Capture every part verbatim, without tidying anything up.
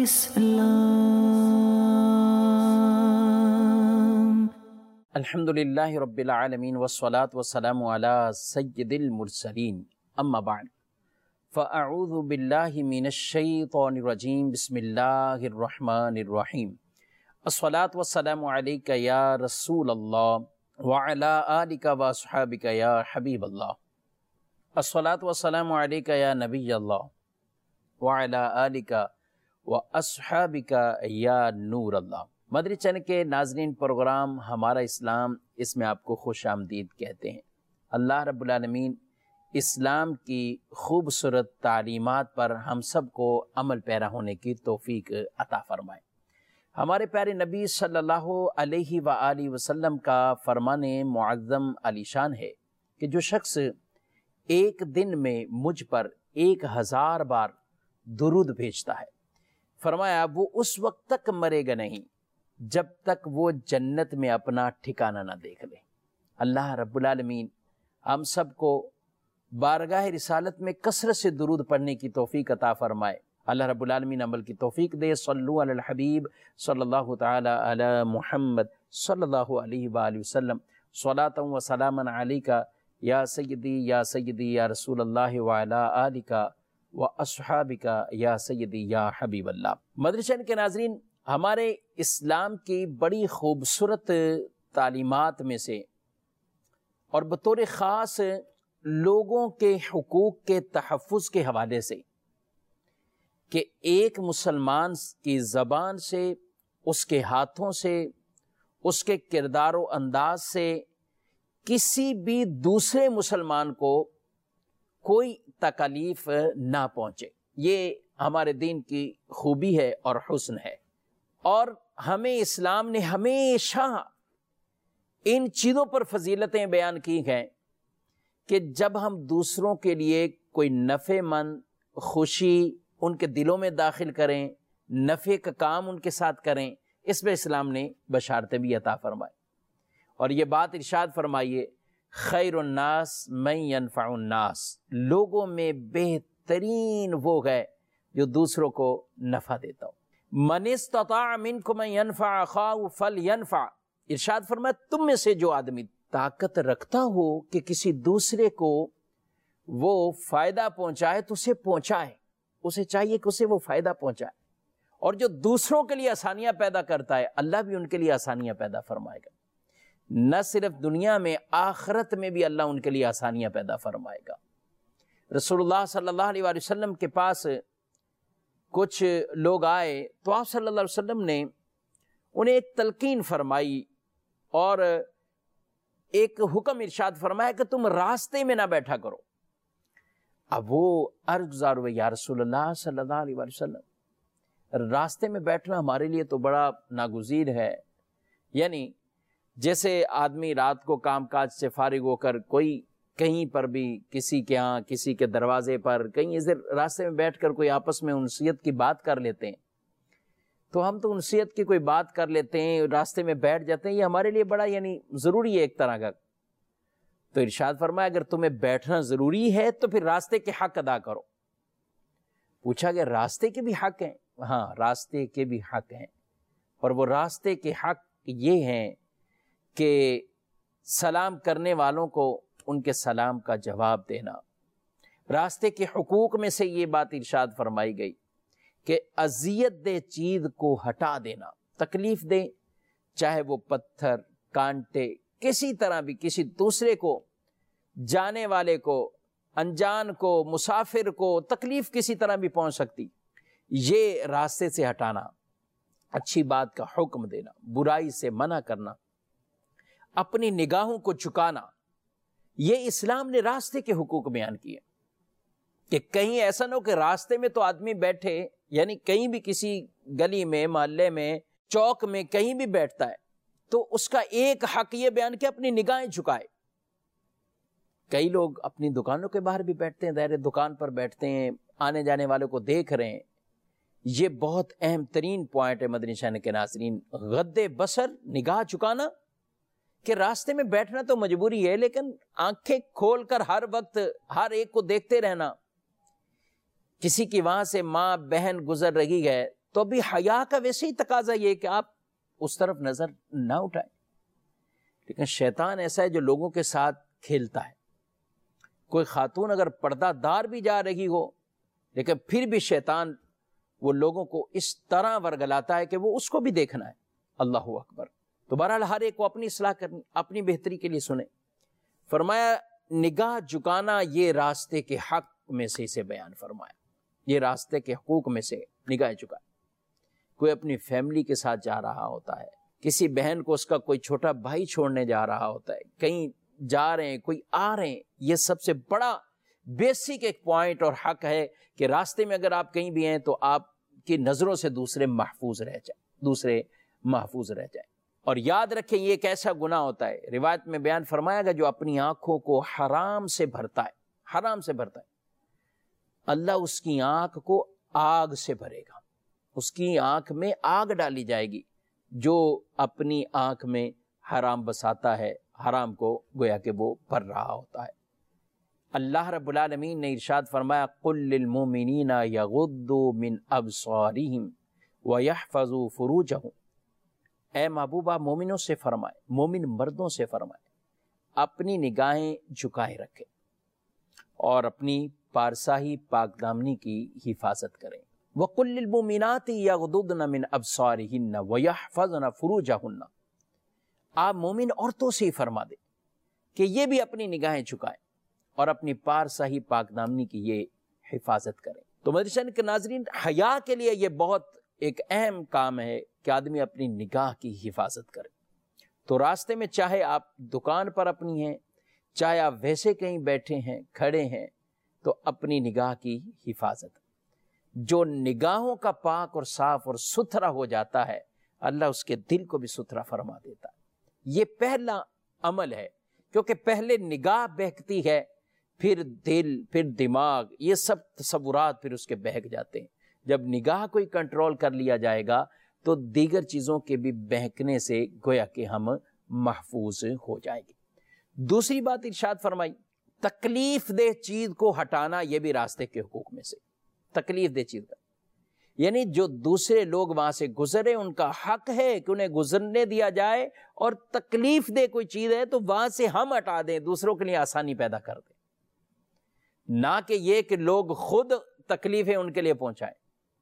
اسلام۔ الحمدللہ رب العالمین والصلاة والسلام علی سید المرسلین، اما بعد فاعوذ باللہ من الشیطان الرجیم، بسم اللہ الرحمن الرحیم۔ الصلاة والسلام علیک یا رسول اللہ وعلی آلک واصحابک یا حبیب اللہ۔ الصلاة والسلام علیک یا نبی اللہ وعلی آلک واصحابک یا نور اللہ۔ مدری چینل کے ناظرین، پروگرام ہمارا اسلام، اس میں آپ کو خوش آمدید کہتے ہیں۔ اللہ رب العالمین اسلام کی خوبصورت تعلیمات پر ہم سب کو عمل پیرا ہونے کی توفیق عطا فرمائے۔ ہمارے پیارے نبی صلی اللہ علیہ وآلہ وسلم کا فرمان معظم علی شان ہے کہ جو شخص ایک دن میں مجھ پر ایک ہزار بار درود بھیجتا ہے، فرمایا وہ اس وقت تک مرے گا نہیں جب تک وہ جنت میں اپنا ٹھکانہ نہ دیکھ لے۔ اللہ رب العالمین ہم سب کو بارگاہ رسالت میں کثرت سے درود پڑھنے کی توفیق عطا فرمائے۔ اللہ رب العالمین عمل کی توفیق دے۔ صلو علی الحبیب صلی اللہ تعالی علی محمد صلی اللہ علیہ وآلہ وسلم۔ صلاۃ و سلاما علیک یا سیدی یا سیدی یا رسول اللہ وعلی آلک و اصحابک یا سیدی یا حبیب اللہ۔ مدری چینل کے ناظرین، ہمارے اسلام کی بڑی خوبصورت تعلیمات میں سے اور بطور خاص لوگوں کے حقوق کے تحفظ کے حوالے سے کہ ایک مسلمان کی زبان سے، اس کے ہاتھوں سے، اس کے کردار و انداز سے کسی بھی دوسرے مسلمان کو کوئی تکلیف نہ پہنچے، یہ ہمارے دین کی خوبی ہے اور حسن ہے۔ اور ہمیں اسلام نے ہمیشہ ان چیزوں پر فضیلتیں بیان کی ہیں کہ جب ہم دوسروں کے لیے کوئی نفع مند خوشی ان کے دلوں میں داخل کریں، نفع کا کام ان کے ساتھ کریں، اس پہ اسلام نے بشارتیں بھی عطا فرمائی۔ اور یہ بات ارشاد فرمائیے، خیر الناس من ینفع الناس، لوگوں میں بہترین وہ ہے جو دوسروں کو نفع دیتا ہو۔ من استطاع منکم ان ینفع اخاہ فلینفع، ارشاد فرمایا تم میں سے جو آدمی طاقت رکھتا ہو کہ کسی دوسرے کو وہ فائدہ پہنچائے تو اسے پہنچائے، اسے چاہیے کہ اسے وہ فائدہ پہنچائے۔ اور جو دوسروں کے لیے آسانیاں پیدا کرتا ہے، اللہ بھی ان کے لیے آسانیاں پیدا فرمائے گا۔ نہ صرف دنیا میں، آخرت میں بھی اللہ ان کے لیے آسانیاں پیدا فرمائے گا۔ رسول اللہ صلی اللہ علیہ وآلہ وسلم کے پاس کچھ لوگ آئے تو آپ صلی اللہ علیہ وسلم نے انہیں ایک تلقین فرمائی اور ایک حکم ارشاد فرمایا کہ تم راستے میں نہ بیٹھا کرو۔ اب وہ عرض گزار ہوئے، یا رسول اللہ صلی اللہ علیہ وآلہ وسلم، راستے میں بیٹھنا ہمارے لیے تو بڑا ناگزیر ہے، یعنی جیسے آدمی رات کو کام کاج سے فارغ ہو کر کوئی کہیں پر بھی کسی کے ہاں، کسی کے دروازے پر، کہیں ادھر راستے میں بیٹھ کر کوئی آپس میں انسیت کی بات کر لیتے ہیں، تو ہم تو انسیت کی کوئی بات کر لیتے ہیں، راستے میں بیٹھ جاتے ہیں، یہ ہمارے لیے بڑا یعنی ضروری ہے ایک طرح کا۔ تو ارشاد فرمایا اگر تمہیں بیٹھنا ضروری ہے تو پھر راستے کے حق ادا کرو۔ پوچھا کہ راستے کے بھی حق ہیں؟ ہاں، راستے کے بھی حق ہیں، اور وہ راستے کے حق یہ ہیں کہ سلام کرنے والوں کو ان کے سلام کا جواب دینا۔ راستے کے حقوق میں سے یہ بات ارشاد فرمائی گئی کہ اذیت دہ چیز کو ہٹا دینا، تکلیف دے، چاہے وہ پتھر، کانٹے، کسی طرح بھی کسی دوسرے کو، جانے والے کو، انجان کو، مسافر کو تکلیف کسی طرح بھی پہنچ سکتی، یہ راستے سے ہٹانا، اچھی بات کا حکم دینا، برائی سے منع کرنا، اپنی نگاہوں کو جھکانا، یہ اسلام نے راستے کے حقوق بیان کیے کہ کہیں ایسا نہ ہو کہ راستے میں تو آدمی بیٹھے، یعنی کہیں بھی کسی گلی میں، محلے میں، چوک میں کہیں بھی بیٹھتا ہے تو اس کا ایک حق یہ بیان کہ اپنی نگاہیں جھکائے۔ کئی لوگ اپنی دکانوں کے باہر بھی بیٹھتے ہیں، دائرے دکان پر بیٹھتے ہیں، آنے جانے والوں کو دیکھ رہے ہیں۔ یہ بہت اہم ترین پوائنٹ ہے مدنی چینل کے ناظرین، غض بصر، نگاہ جھکانا، کہ راستے میں بیٹھنا تو مجبوری ہے لیکن آنکھیں کھول کر ہر وقت ہر ایک کو دیکھتے رہنا۔ کسی کی وہاں سے ماں بہن گزر رہی ہے تو ابھی حیا کا ویسے ہی تقاضا یہ کہ آپ اس طرف نظر نہ اٹھائیں. لیکن شیطان ایسا ہے جو لوگوں کے ساتھ کھیلتا ہے. کوئی خاتون اگر پردہ دار بھی جا رہی ہو لیکن پھر بھی شیطان وہ لوگوں کو اس طرح ورگلاتا ہے کہ وہ اس کو بھی دیکھنا ہے. اللہ اکبر. تو بہرحال ہر ایک کو اپنی اصلاح کرنی, اپنی بہتری کے لیے سنیں. فرمایا نگاہ جھکانا یہ راستے کے حق میں سے اسے بیان فرمایا, یہ راستے کے حقوق میں سے نگاہ جھکا. کوئی اپنی فیملی کے ساتھ جا رہا ہوتا ہے, کسی بہن کو اس کا کوئی چھوٹا بھائی چھوڑنے جا رہا ہوتا ہے, کہیں جا رہے ہیں, کوئی آ رہے ہیں, یہ سب سے بڑا بیسک ایک پوائنٹ اور حق ہے کہ راستے میں اگر آپ کہیں بھی ہیں تو آپ کی نظروں سے دوسرے محفوظ رہ جائیں, دوسرے محفوظ رہ جائیں. اور یاد رکھیں یہ ایک ایسا گناہ ہوتا ہے, روایت میں بیان فرمایا گیا, جو اپنی آنکھوں کو حرام سے بھرتا ہے, حرام سے بھرتا ہے, اللہ اس کی آنکھ کو آگ سے بھرے گا. اس کی آنکھ میں آگ ڈالی جائے گی جو اپنی آنکھ میں حرام بساتا ہے, حرام کو گویا کہ وہ بھر رہا ہوتا ہے. اللہ رب العالمین نے ارشاد فرمایا قل للمؤمنین یغضوا من ابصارہم ویحفظوا فروجہم. اے محبوبہ مومنوں سے فرمائے, مومن مردوں سے فرمائے, اپنی نگاہیں جھکائے رکھیں اور اپنی پارساہی پاک دامنی کی حفاظت کریں. وَقُلْ لِلْمُؤْمِنَاتِ يَغْضُضْنَ مِنْ أَبْصَارِهِنَّ وَيَحْفَظْنَ فُرُوجَهُنَّ. آپ مومن عورتوں سے ہی فرما دیں کہ یہ بھی اپنی نگاہیں جھکائیں اور اپنی پارساہی پاک دامنی کی یہ حفاظت کریں. تو مدرسہ کے ناظرین, حیا کے لیے یہ بہت ایک اہم کام ہے کہ آدمی اپنی نگاہ کی حفاظت کرے. تو راستے میں چاہے آپ دکان پر اپنی ہیں, چاہے آپ ویسے کہیں بیٹھے ہیں, کھڑے ہیں, تو اپنی نگاہ کی حفاظت. جو نگاہوں کا پاک اور صاف اور ستھرا ہو جاتا ہے, اللہ اس کے دل کو بھی ستھرا فرما دیتا ہے. یہ پہلا عمل ہے, کیونکہ پہلے نگاہ بہکتی ہے, پھر دل, پھر دماغ, یہ سب تصورات پھر اس کے بہک جاتے ہیں. جب نگاہ کو ہی کنٹرول کر لیا جائے گا تو دیگر چیزوں کے بھی بہکنے سے گویا کہ ہم محفوظ ہو جائیں گے. دوسری بات ارشاد فرمائی, تکلیف دہ چیز کو ہٹانا یہ بھی راستے کے حقوق میں سے. تکلیف دہ چیز کا یعنی جو دوسرے لوگ وہاں سے گزرے ان کا حق ہے کہ انہیں گزرنے دیا جائے, اور تکلیف دہ کوئی چیز ہے تو وہاں سے ہم ہٹا دیں, دوسروں کے لیے آسانی پیدا کر دیں, نہ کہ یہ کہ لوگ خود تکلیفیں ان کے لیے پہنچائیں.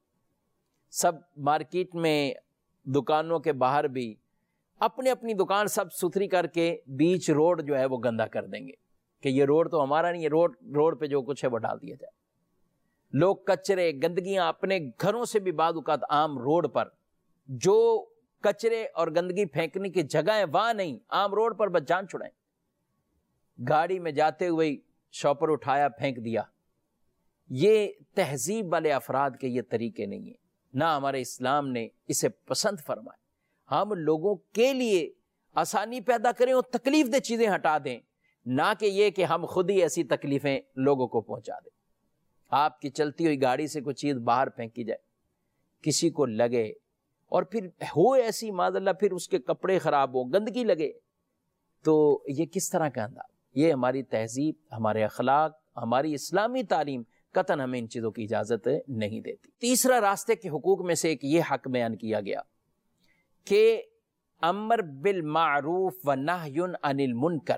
سب مارکیٹ میں دکانوں کے باہر بھی اپنی اپنی دکان سب ستھری کر کے بیچ روڈ جو ہے وہ گندا کر دیں گے کہ یہ روڈ تو ہمارا نہیں ہے, روڈ روڈ پہ جو کچھ ہے وہ ڈال دیا جائے. لوگ کچرے گندگیاں اپنے گھروں سے بھی بعض اوقات عام روڈ پر, جو کچرے اور گندگی پھینکنے کی جگہ ہے وہاں نہیں, عام روڈ پر بس جان چھڑائیں. گاڑی میں جاتے ہوئے شاپر اٹھایا پھینک دیا. یہ تہذیب والے افراد کے یہ طریقے نہیں ہیں, نہ ہمارے اسلام نے اسے پسند فرمائے. ہم لوگوں کے لیے آسانی پیدا کریں اور تکلیف دہ چیزیں ہٹا دیں, نہ کہ یہ کہ ہم خود ہی ایسی تکلیفیں لوگوں کو پہنچا دیں. آپ کی چلتی ہوئی گاڑی سے کوئی چیز باہر پھینکی جائے, کسی کو لگے, اور پھر ہو ایسی معاذ اللہ پھر اس کے کپڑے خراب ہو, گندگی لگے, تو یہ کس طرح کا انداز؟ یہ ہماری تہذیب, ہمارے اخلاق, ہماری اسلامی تعلیم قطعاً ہمیں ان چیزوں کی اجازت نہیں دیتی. تیسرا راستے کے حقوق میں سے ایک یہ حق بیان کیا گیا کہ امر بالمعروف و نہی عن المنکر,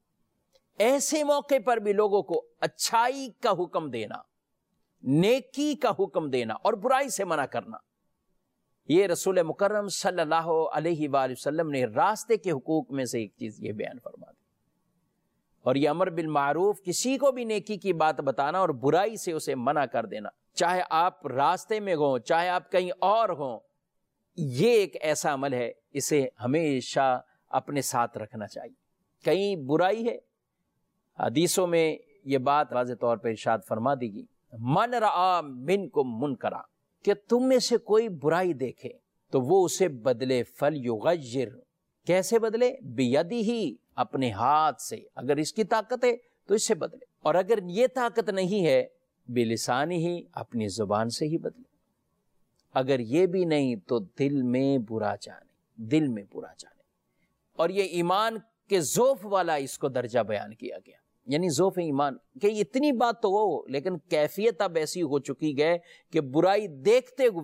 ایسے موقع پر بھی لوگوں کو اچھائی کا حکم دینا, نیکی کا حکم دینا اور برائی سے منع کرنا. یہ رسول مکرم صلی اللہ علیہ وآلہ وسلم نے راستے کے حقوق میں سے ایک چیز یہ بیان فرما دی. اور یہ امر بالمعروف, کسی کو بھی نیکی کی بات بتانا اور برائی سے اسے منع کر دینا, چاہے آپ راستے میں ہوں, چاہے آپ کہیں اور ہوں, یہ ایک ایسا عمل ہے اسے ہمیشہ اپنے ساتھ رکھنا چاہیے. کہیں برائی ہے, حدیثوں میں یہ بات واضح طور پر ارشاد فرما دی گئی, من رآ منکم منکرا, کہ تم میں سے کوئی برائی دیکھے تو وہ اسے بدلے, فلیغیر, کیسے بدلے؟ بیدہ, اپنے ہاتھ سے, اگر اس کی طاقت ہے تو اس سے بدلے, اور اگر یہ طاقت نہیں ہے بلسانہ, اپنی زبان سے ہی بدلے, اگر یہ بھی نہیں تو دل میں برا جانے, دل میں برا جانے. اور یہ ایمان کے ضعف والا اس کو درجہ بیان کیا گیا, یعنی ضعف ایمان کہ اتنی بات تو ہو لیکن کیفیت اب ایسی ہو چکی ہے کہ برائی دیکھتے ہوئے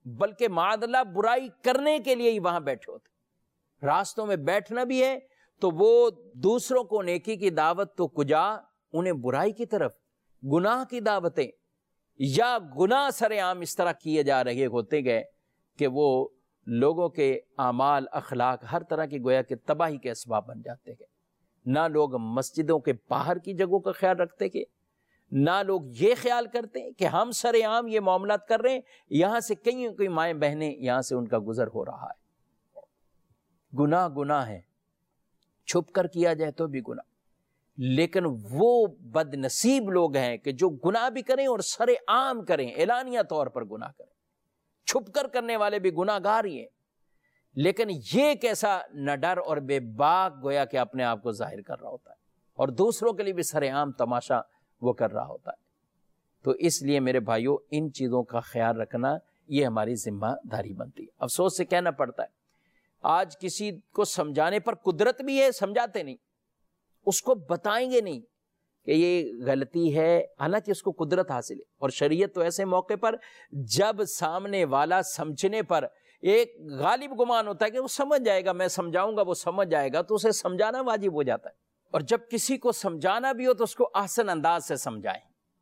بلکہ معاذ اللہ برائی کرنے کے لیے ہی وہاں بیٹھے ہوتے۔ راستوں میں بیٹھنا بھی ہے تو وہ دوسروں کو نیکی کی دعوت تو کجا، انہیں برائی کی طرف، گناہ کی دعوتیں، یا گناہ سر عام اس طرح کیے جا رہے ہوتے گئے کہ وہ لوگوں کے اعمال، اخلاق، ہر طرح کی گویا کہ تباہی کے اسباب بن جاتے گئے۔ نہ لوگ مسجدوں کے باہر کی جگہوں کا خیال رکھتے کہ، نہ لوگ یہ خیال کرتے کہ ہم سر عام یہ معاملات کر رہے ہیں، یہاں سے کئی کوئی مائیں بہنیں یہاں سے ان کا گزر ہو رہا ہے۔ گناہ گناہ ہے، چھپ کر کیا جائے تو بھی گناہ، لیکن وہ بد نصیب لوگ ہیں کہ جو گناہ بھی کریں اور سر عام کریں، اعلانیہ طور پر گناہ کریں۔ چھپ کر کرنے والے بھی گناہ گار ہی ہیں، لیکن یہ کیسا نہ ڈر اور بے باک گویا کہ اپنے آپ کو ظاہر کر رہا ہوتا ہے، اور دوسروں کے لیے بھی سر عام تماشا وہ کر رہا ہوتا ہے۔ تو اس لیے میرے بھائیوں، ان چیزوں کا خیال رکھنا یہ ہماری ذمہ داری بنتی ہے۔ افسوس سے کہنا پڑتا ہے، آج کسی کو سمجھانے پر قدرت بھی ہے، سمجھاتے نہیں، اس کو بتائیں گے نہیں کہ یہ غلطی ہے، حالانکہ اس کو قدرت حاصل ہے۔ اور شریعت تو ایسے موقع پر جب سامنے والا سمجھنے پر ایک غالب گمان ہوتا ہے کہ وہ سمجھ جائے گا، میں سمجھاؤں گا وہ سمجھ جائے گا، تو اسے سمجھانا واجب ہو جاتا ہے۔ اور جب کسی کو سمجھانا بھی ہو تو اس کو احسن انداز سے سمجھائیں،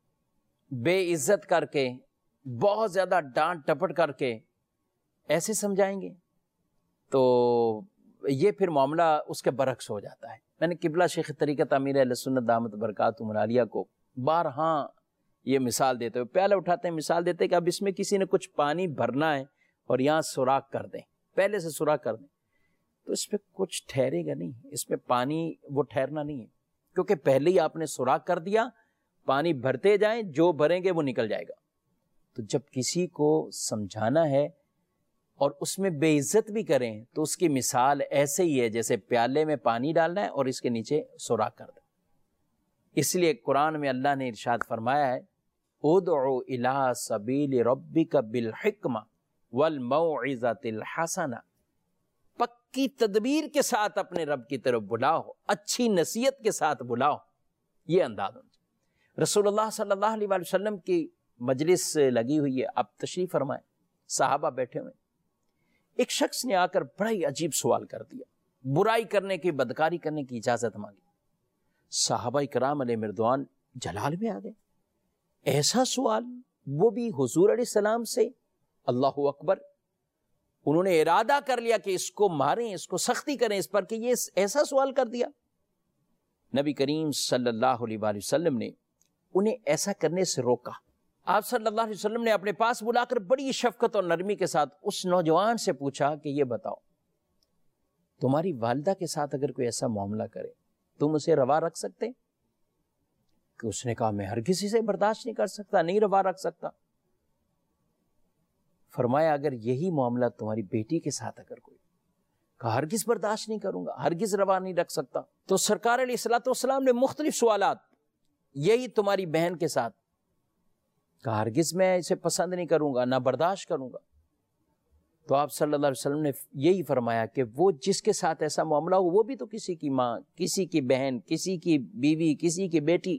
بے عزت کر کے، بہت زیادہ ڈانٹ ٹپٹ کر کے ایسے سمجھائیں گے تو یہ پھر معاملہ اس کے برعکس ہو جاتا ہے۔ میں نے قبلہ شیخ طریقت امیر اہل سنت دامت برکاتہم العالیہ کو بارہاں یہ مثال دیتے ہوئے، پیالہ اٹھاتے ہیں مثال دیتے ہیں کہ اب اس میں کسی نے کچھ پانی بھرنا ہے اور یہاں سوراخ کر دیں، پہلے سے سوراخ کر دیں، تو اس پہ کچھ ٹھہرے گا نہیں، اس میں پانی وہ ٹھہرنا نہیں ہے، کیونکہ پہلے ہی آپ نے سوراخ کر دیا، پانی بھرتے جائیں، جو بھریں گے وہ نکل جائے گا۔ تو جب کسی کو سمجھانا ہے اور اس میں بے عزت بھی کریں تو اس کی مثال ایسے ہی ہے جیسے پیالے میں پانی ڈالنا ہے اور اس کے نیچے سوراخ کر دیں۔ اس لیے قرآن میں اللہ نے ارشاد فرمایا ہے، ادعو الی سبیل ربک بالحکمہ والموعظۃ الحسنہ، پکی تدبیر کے ساتھ اپنے رب کی طرف بلاؤ، اچھی نصیحت کے ساتھ بلاؤ، یہ انداز ہونا چاہیے۔ رسول اللہ صلی اللہ علیہ وآلہ وسلم کی مجلس لگی ہوئی ہے، آپ تشریف فرمائیں، صحابہ بیٹھے ہوئے، ایک شخص نے آ کر بڑا ہی عجیب سوال کر دیا، برائی کرنے کی، بدکاری کرنے کی اجازت مانگی۔ صحابہ کرام علیہ مردوان جلال میں آ گئے، ایسا سوال، وہ بھی حضور علیہ السلام سے، اللہ اکبر۔ انہوں نے ارادہ کر لیا کہ اس کو ماریں، اس کو سختی کریں اس پر کہ یہ ایسا سوال کر دیا۔ نبی کریم صلی اللہ علیہ وآلہ وسلم نے انہیں ایسا کرنے سے روکا۔ آپ صلی اللہ علیہ وسلم نے اپنے پاس بلا کر بڑی شفقت اور نرمی کے ساتھ اس نوجوان سے پوچھا کہ یہ بتاؤ، تمہاری والدہ کے ساتھ اگر کوئی ایسا معاملہ کرے تم اسے روا رکھ سکتے؟ کہ اس نے کہا میں ہرگز اسے برداشت نہیں کر سکتا، نہیں روا رکھ سکتا۔ فرمایا اگر یہی معاملہ تمہاری بیٹی کے ساتھ اگر کوئی، کہا ہرگز برداشت نہیں کروں گا، ہرگز روا نہیں رکھ سکتا۔ تو سرکار علیہ الصلوۃ والسلام نے مختلف سوالات، یہی تمہاری بہن کے ساتھ، کہا ہرگز میں اسے پسند نہیں کروں گا، نہ برداشت کروں گا۔ تو آپ صلی اللہ علیہ وسلم نے یہی فرمایا کہ وہ جس کے ساتھ ایسا معاملہ ہو وہ بھی تو کسی کی ماں، کسی کی بہن، کسی کی بیوی، کسی کی بیٹی۔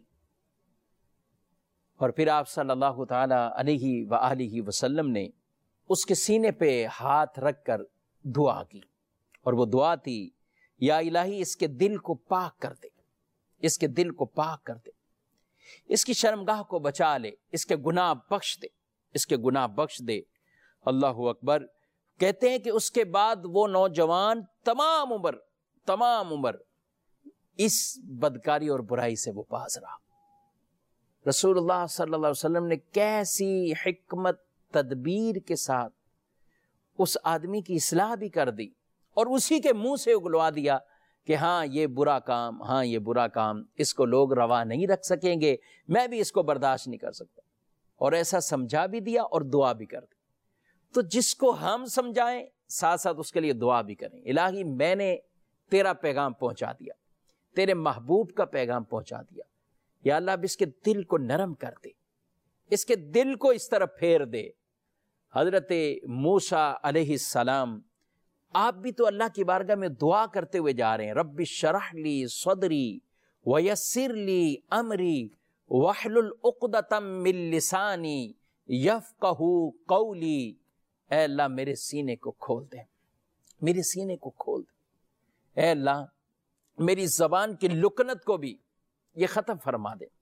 اور پھر آپ صلی اللہ تعالی علیہ وآلہ وسلم نے اس کے سینے پہ ہاتھ رکھ کر دعا کی، اور وہ دعا تھی، یا الہی اس کے دل کو پاک کر دے، اس کے دل کو پاک کر دے، اس کی شرمگاہ کو بچا لے، اس کے گناہ بخش دے، اس کے گناہ بخش دے۔ اللہ اکبر۔ کہتے ہیں کہ اس کے بعد وہ نوجوان تمام عمر تمام عمر اس بدکاری اور برائی سے وہ باز رہا۔ رسول اللہ صلی اللہ علیہ وسلم نے کیسی حکمت تدبیر کے ساتھ اس آدمی کی اصلاح بھی کر دی، اور اسی کے منہ سے اگلوا دیا کہ ہاں یہ برا کام، ہاں یہ برا کام، اس کو لوگ روا نہیں رکھ سکیں گے، میں بھی اس کو برداشت نہیں کر سکتا، اور ایسا سمجھا بھی دیا اور دعا بھی کر دی۔ تو جس کو ہم سمجھائیں ساتھ ساتھ اس کے لیے دعا بھی کریں، الہی میں نے تیرا پیغام پہنچا دیا، تیرے محبوب کا پیغام پہنچا دیا، یا اللہ اب اس کے دل کو نرم کر دے، اس کے دل کو اس طرف پھیر دے۔ حضرت موسیٰ علیہ السلام، آپ بھی تو اللہ کی بارگاہ میں دعا کرتے ہوئے جا رہے ہیں، رب اشرح لی صدری ویسر لی امری واحلل عقدۃ من لسانی یفقہوا قولی۔ اے اللہ میرے سینے کو کھول دے، میرے سینے کو کھول دے، اے اللہ میری زبان کی لکنت کو بھی یہ ختم فرما دے،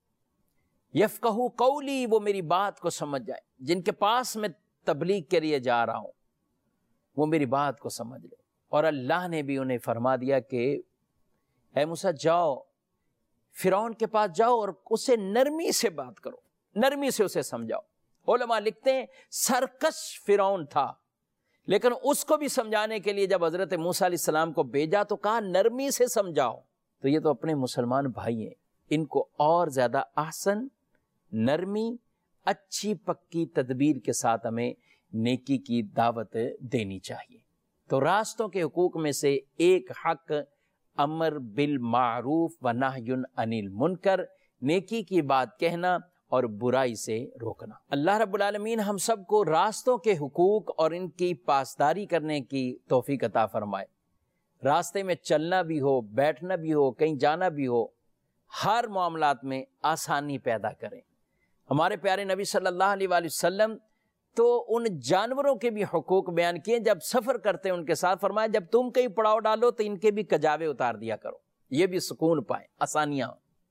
یفقہوا قولی، وہ میری بات کو سمجھ جائے، جن کے پاس میں تبلیغ کے لیے جا رہا ہوں وہ میری بات کو سمجھ لے۔ اور اللہ نے بھی انہیں فرما دیا کہ اے موسیٰ جاؤ فرعون کے پاس جاؤ اور اسے نرمی سے بات کرو، نرمی سے اسے سمجھاؤ۔ علماء لکھتے ہیں سرکش فرعون تھا، لیکن اس کو بھی سمجھانے کے لیے جب حضرت موسیٰ علیہ السلام کو بھیجا تو کہا نرمی سے سمجھاؤ۔ تو یہ تو اپنے مسلمان بھائی ہیں، ان کو اور زیادہ احسن، نرمی، اچھی پکی تدبیر کے ساتھ ہمیں نیکی کی دعوت دینی چاہیے۔ تو راستوں کے حقوق میں سے ایک حق امر بالمعروف و نہی عن المنکر، نیکی کی بات کہنا اور برائی سے روکنا۔ اللہ رب العالمین ہم سب کو راستوں کے حقوق اور ان کی پاسداری کرنے کی توفیق عطا فرمائے۔ راستے میں چلنا بھی ہو، بیٹھنا بھی ہو، کہیں جانا بھی ہو، ہر معاملات میں آسانی پیدا کریں۔ ہمارے پیارے نبی صلی اللہ علیہ وآلہ وسلم تو ان جانوروں کے بھی حقوق بیان کیے، جب سفر کرتے ہیں ان کے ساتھ فرمایا جب تم کہیں پڑاؤ ڈالو تو ان کے بھی کجاوے اتار دیا کرو، یہ بھی سکون پائیں، آسانیاں۔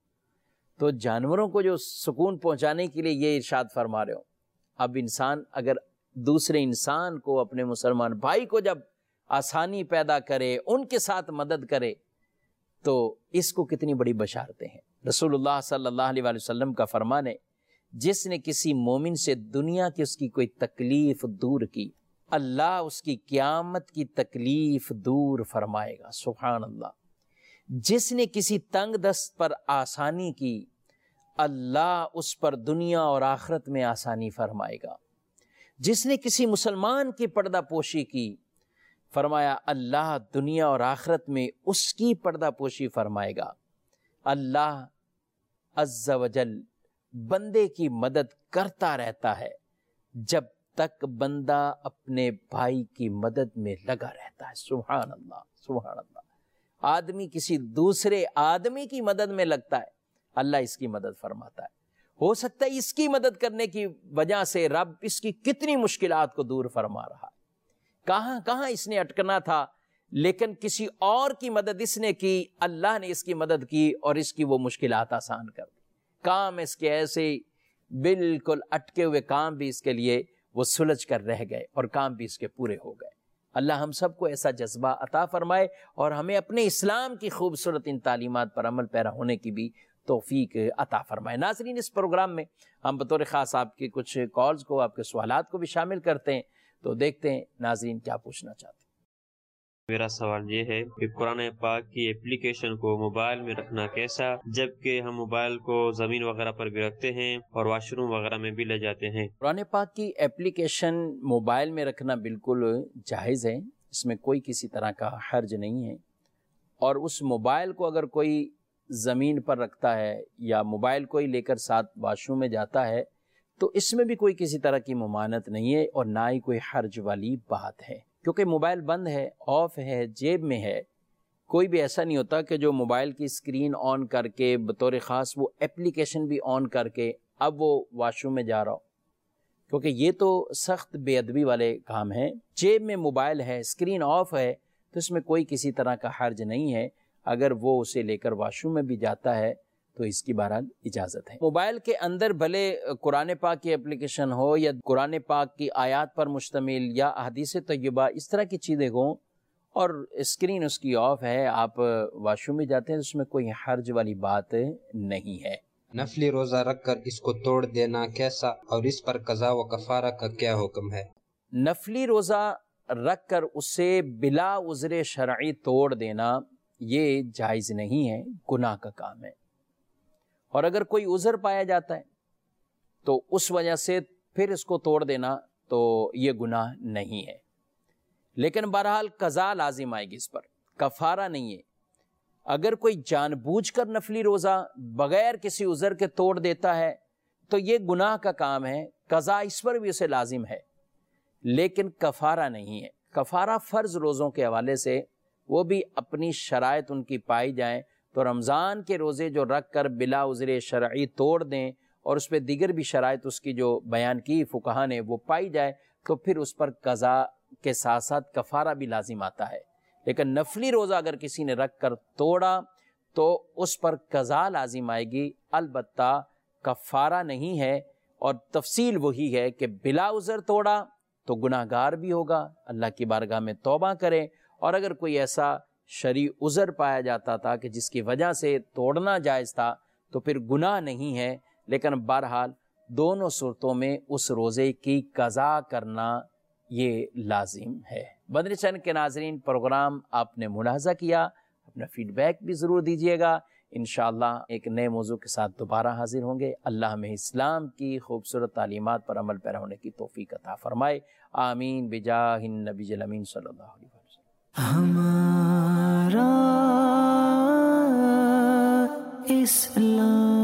تو جانوروں کو جو سکون پہنچانے کے لیے یہ ارشاد فرما رہے ہو، اب انسان اگر دوسرے انسان کو، اپنے مسلمان بھائی کو جب آسانی پیدا کرے، ان کے ساتھ مدد کرے، تو اس کو کتنی بڑی بشارتیں ہیں۔ رسول اللہ صلی اللہ علیہ وآلہ وسلم کا فرمان ہے جس نے کسی مومن سے دنیا کی اس کی کوئی تکلیف دور کی، اللہ اس کی قیامت کی تکلیف دور فرمائے گا۔ سبحان اللہ۔ جس نے کسی تنگ دست پر آسانی کی، اللہ اس پر دنیا اور آخرت میں آسانی فرمائے گا۔ جس نے کسی مسلمان کی پردہ پوشی کی، فرمایا اللہ دنیا اور آخرت میں اس کی پردہ پوشی فرمائے گا۔ اللہ عز و جل بندے کی مدد کرتا رہتا ہے جب تک بندہ اپنے بھائی کی مدد میں لگا رہتا ہے۔ سبحان اللہ، سبحان اللہ۔ آدمی کسی دوسرے آدمی کی مدد میں لگتا ہے، اللہ اس کی مدد فرماتا ہے۔ ہو سکتا ہے اس کی مدد کرنے کی وجہ سے رب اس کی کتنی مشکلات کو دور فرما رہا ہے۔ کہاں کہاں اس نے اٹکنا تھا، لیکن کسی اور کی مدد اس نے کی، اللہ نے اس کی مدد کی اور اس کی وہ مشکلات آسان کر دی۔ کام اس کے ایسے بالکل اٹکے ہوئے کام بھی اس کے لیے وہ سلجھ کر رہ گئے اور کام بھی اس کے پورے ہو گئے۔ اللہ ہم سب کو ایسا جذبہ عطا فرمائے اور ہمیں اپنے اسلام کی خوبصورت ان تعلیمات پر عمل پیرا ہونے کی بھی توفیق عطا فرمائے۔ ناظرین، اس پروگرام میں ہم بطور خاص آپ کے کچھ کالز کو، آپ کے سوالات کو بھی شامل کرتے ہیں، تو دیکھتے ہیں ناظرین کیا پوچھنا چاہتے ہیں۔ میرا سوال یہ ہے کہ قرآن پاک کی اپلیکیشن کو موبائل میں رکھنا کیسا، جبکہ ہم موبائل کو زمین وغیرہ پر بھی رکھتے ہیں اور واش روم وغیرہ میں بھی لے جاتے ہیں۔ قرآن پاک کی اپلیکیشن موبائل میں رکھنا بالکل جائز ہے، اس میں کوئی کسی طرح کا حرج نہیں ہے، اور اس موبائل کو اگر کوئی زمین پر رکھتا ہے یا موبائل کو ہی لے کر ساتھ واش روم میں جاتا ہے تو اس میں بھی کوئی کسی طرح کی ممانعت نہیں ہے اور نہ ہی کوئی حرج والی بات ہے، کیونکہ موبائل بند ہے، آف ہے، جیب میں ہے۔ کوئی بھی ایسا نہیں ہوتا کہ جو موبائل کی اسکرین آن کر کے بطور خاص وہ اپلیکیشن بھی آن کر کے اب وہ واش روم میں جا رہا ہو، کیونکہ یہ تو سخت بے ادبی والے کام ہیں۔ جیب میں موبائل ہے، اسکرین آف ہے، تو اس میں کوئی کسی طرح کا حرج نہیں ہے۔ اگر وہ اسے لے کر واش روم میں بھی جاتا ہے تو اس کی بہرحال اجازت ہے۔ موبائل کے اندر بھلے قرآن پاک کی اپلیکیشن ہو یا قرآن پاک کی آیات پر مشتمل یا احادیث طیبہ، اس طرح کی چیزیں ہوں اور اسکرین اس کی آف ہے، آپ واش روم میں جاتے ہیں، اس میں کوئی حرج والی بات نہیں ہے۔ نفلی روزہ رکھ کر اس کو توڑ دینا کیسا، اور اس پر قضا و کفارہ کا کیا حکم ہے؟ نفلی روزہ رکھ کر اسے بلا عذر شرعی توڑ دینا یہ جائز نہیں ہے، گناہ کا کام ہے، اور اگر کوئی عذر پایا جاتا ہے تو اس وجہ سے پھر اس کو توڑ دینا تو یہ گناہ نہیں ہے، لیکن بہرحال قضا لازم آئے گی، اس پر کفارہ نہیں ہے۔ اگر کوئی جان بوجھ کر نفلی روزہ بغیر کسی عذر کے توڑ دیتا ہے تو یہ گناہ کا کام ہے، قضا اس پر بھی اسے لازم ہے، لیکن کفارہ نہیں ہے۔ کفارہ فرض روزوں کے حوالے سے وہ بھی اپنی شرائط ان کی پائی جائیں تو رمضان کے روزے جو رکھ کر بلا عذر شرعی توڑ دیں اور اس پہ دیگر بھی شرائط اس کی جو بیان کی فقہا نے وہ پائی جائے تو پھر اس پر قضا کے ساتھ ساتھ کفارہ بھی لازم آتا ہے. لیکن نفلی روزہ اگر کسی نے رکھ کر توڑا تو اس پر قضا لازم آئے گی، البتہ کفارہ نہیں ہے. اور تفصیل وہی ہے کہ بلا عذر توڑا تو گناہ گار بھی ہوگا، اللہ کی بارگاہ میں توبہ کریں. اور اگر کوئی ایسا شرعی عذر پایا جاتا تھا کہ جس کی وجہ سے توڑنا جائز تھا تو پھر گناہ نہیں ہے. لیکن بہرحال دونوں صورتوں میں اس روزے کی قضا کرنا یہ لازم ہے. مدنی چینل کے ناظرین، پروگرام آپ نے ملاحظہ کیا، اپنا فیڈ بیک بھی ضرور دیجیے گا. انشاءاللہ ایک نئے موضوع کے ساتھ دوبارہ حاضر ہوں گے. اللہ ہمیں اسلام کی خوبصورت تعلیمات پر عمل پیرا ہونے کی توفیق عطا فرمائے. آمین بجاہ النبی الامین صلی اللہ علیہ وسلم. ہمارا اسلام